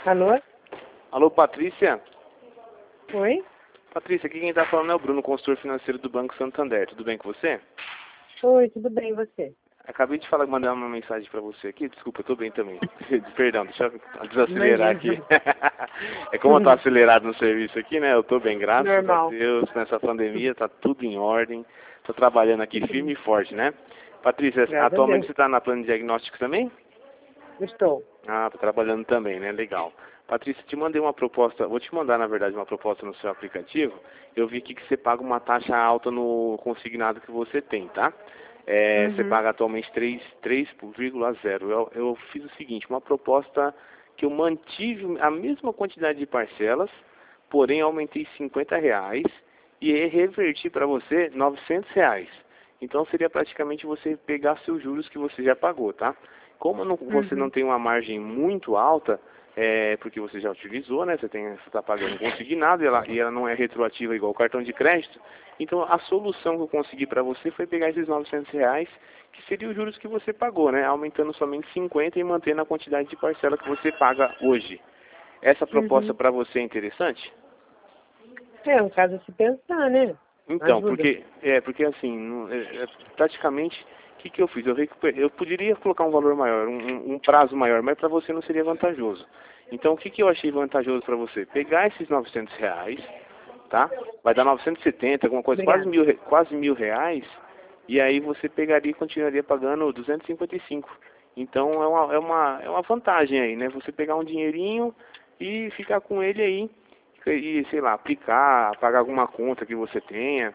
Alô? Alô, Patrícia? Oi? Patrícia, aqui quem tá falando é o Bruno, consultor financeiro do Banco Santander. Tudo bem com você? Oi, tudo bem, e você? Acabei de mandar uma mensagem pra você aqui. Desculpa, eu tô bem também. Perdão, deixa eu desacelerar aqui. Imagina. É como eu tô acelerado no serviço aqui, né? Eu tô bem, graças a Normal. Deus. Nessa pandemia tá tudo em ordem. Tô trabalhando aqui firme e forte, né? Patrícia, Graças a atualmente Deus. você tá na plano de diagnóstico também? Estou. Ah, tá trabalhando também, né? Legal. Patrícia, te mandei uma proposta, vou te mandar, na verdade, uma proposta no seu aplicativo. Eu vi aqui que você paga uma taxa alta no consignado que você tem, tá? Você Uhum. paga atualmente 3,0. Eu fiz o seguinte, uma proposta que eu mantive a mesma quantidade de parcelas, porém aumentei R$ 50 e reverti para você R$ 900. Então seria praticamente você pegar seus juros que você já pagou, tá? Como você não Uhum. tem uma margem muito alta, porque você já utilizou, né? Você está pagando consignado e ela não é retroativa igual o cartão de crédito. Então a solução que eu consegui para você foi pegar esses R$ 900, que seria os juros que você pagou, né? Aumentando somente 50 e mantendo a quantidade de parcela que você paga hoje. Essa proposta Uhum. para você é interessante? É um caso a se pensar, né? Então, Ajuda. porque assim, praticamente, o que que eu fiz? Eu poderia colocar um valor maior, um prazo maior, mas para você não seria vantajoso. Então, o que que eu achei vantajoso para você? Pegar esses R$ 900, tá? Vai dar 970, alguma coisa, Obrigada. quase R$ 1.000, e aí você pegaria e continuaria pagando 255. Então, é uma vantagem aí, né? Você pegar um dinheirinho e ficar com ele aí e, sei lá, aplicar, pagar alguma conta que você tenha.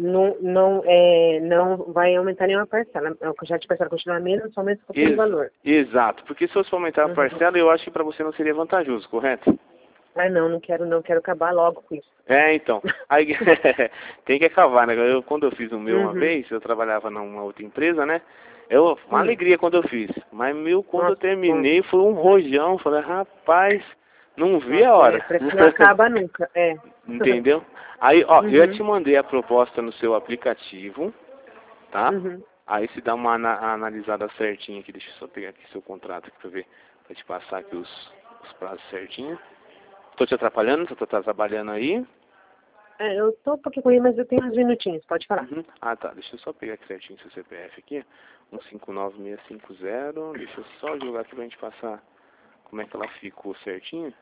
Não vai aumentar nenhuma parcela. Já te parcela continua mesmo, somente com aquele Ex valor. Exato, porque se fosse aumentar a Uhum. parcela, eu acho que para você não seria vantajoso, correto? Ah, não quero não, quero acabar logo com isso. Então, aí tem que acabar, né? Quando eu fiz o meu uma Uhum. vez, eu trabalhava numa outra empresa, né? Uma Sim. alegria quando eu fiz, mas quando eu Nossa, bom. terminei foi um rojão, falei, rapaz, não vi a Nossa, hora. parece que não acaba nunca. É. Entendeu? Aí, ó, eu já Uhum. te mandei a proposta no seu aplicativo, tá? Uhum. Aí se dá uma analisada certinha aqui, deixa eu só pegar aqui seu contrato aqui pra ver, pra te passar aqui os prazos certinho. Tô te atrapalhando? Você tá trabalhando aí? É, eu tô um pouquinho correndo, mas eu tenho uns minutinhos, pode falar. Uhum. Ah, tá, deixa eu só pegar aqui certinho seu CPF aqui, 159650, deixa eu só jogar aqui pra gente passar como é que ela ficou certinho.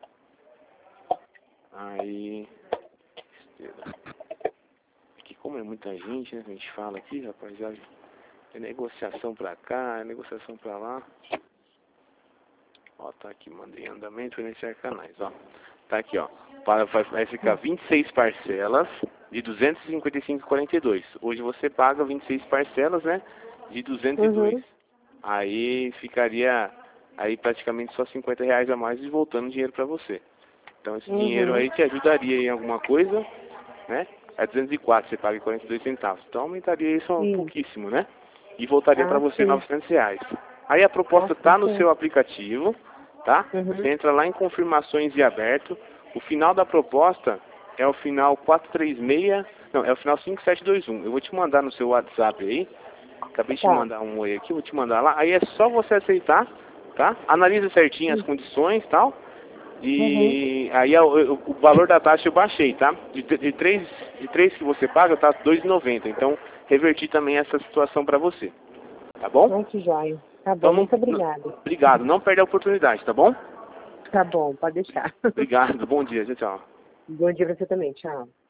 Aí, aqui como é muita gente, né, a gente fala aqui, rapaziada, é negociação pra cá, é negociação pra lá. Ó, tá aqui, mandei em andamento para iniciar canais, ó. Tá aqui, ó. Vai ficar 26 parcelas de 255,42. Hoje você paga 26 parcelas, né? De 202. Uhum. Aí ficaria aí praticamente só R$ 50 a mais e voltando dinheiro para você. Então esse dinheiro Uhum. aí te ajudaria em alguma coisa, né? É 204, você paga 42 centavos. Então aumentaria isso um Sim. pouquíssimo, né? E voltaria para Ah, você sim. R$ 900. Aí a proposta Nossa, tá no bastante. seu aplicativo, tá? Uhum. Você entra lá em confirmações e aberto. O final da proposta é o final 436, não, é o final 5721. Eu vou te mandar no seu WhatsApp aí. Acabei de te Tá. mandar um oi aqui, vou te mandar lá. Aí é só você aceitar, tá? Analisa certinho as condições e tal. Uhum. E aí o valor da taxa eu baixei, tá? De três que você paga, tá 2,90. Então, reverti também essa situação para você, tá bom? Ai, que joia. Tá Então, bom, muito obrigada. obrigado. Não perde a oportunidade, tá bom? Tá bom, pode deixar. Obrigado. Bom dia. Tchau, tchau. Bom dia pra você também, tchau.